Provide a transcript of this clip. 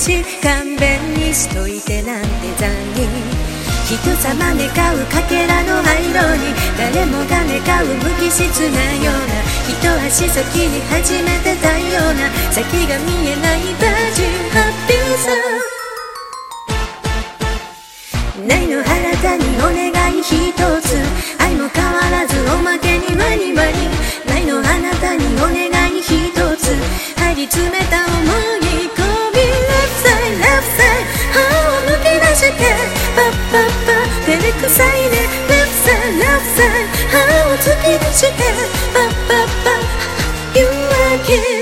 し勘弁にしといてなんて残忍。人様願うかけらの灰色に誰もが願う無機質なような、一足先に始めてたような先が見えないバージンハッピーさ。ないの体にお願い一つ、愛も変わらずおまけにワニワニ。ないのあなたにお願い一つ、張り詰めた思い込み。Left side left side 歯を抜き出してパッパッパ照れくさいね。 Left side left side 歯を突き出してパッパッパ You are here